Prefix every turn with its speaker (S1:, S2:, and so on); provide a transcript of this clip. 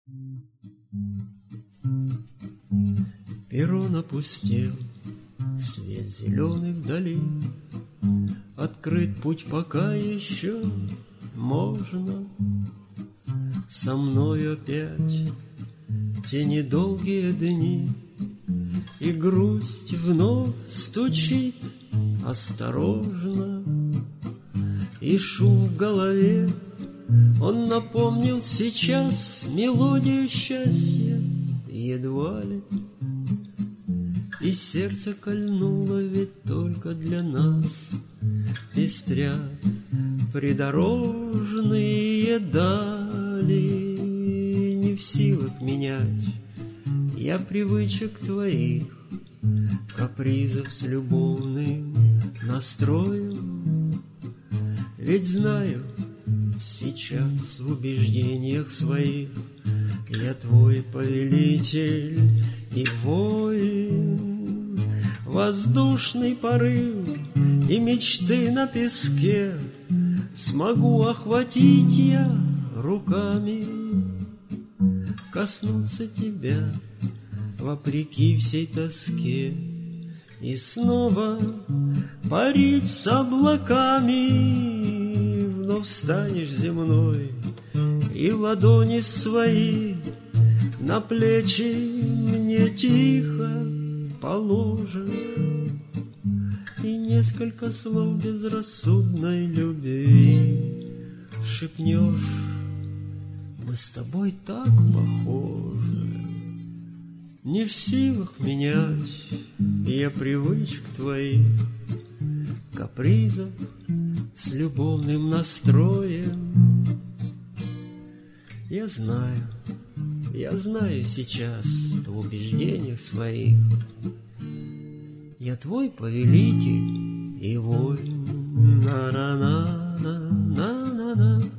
S1: Перрон опустел, свет зеленый вдали, открыт путь, пока еще можно. Со мной опять те недолгие дни, и грусть вновь стучит осторожно, и шум в голове, он напомнил сейчас мелодию счастья, едва ли. И сердце кольнуло, ведь только для нас пестрят придорожные дали. Не в силах менять я привычек твоих, капризов с любовным настроем. Ведь знаю, сейчас в убеждениях своих я твой повелитель и воин. Воздушный порыв и мечты на песке смогу охватить я руками, коснуться тебя вопреки всей тоске и снова парить с облаками. Вновь станешь земной и ладони свои на плечи мне тихо положишь, и несколько слов безрассудной любви шепнешь. Мы с тобой так похожи. Не в силах менять я привычек твоих, капризов с любовным настроем. Я знаю сейчас в убеждениях своих я твой повелитель и воин. На-на-на-на-на-на-на.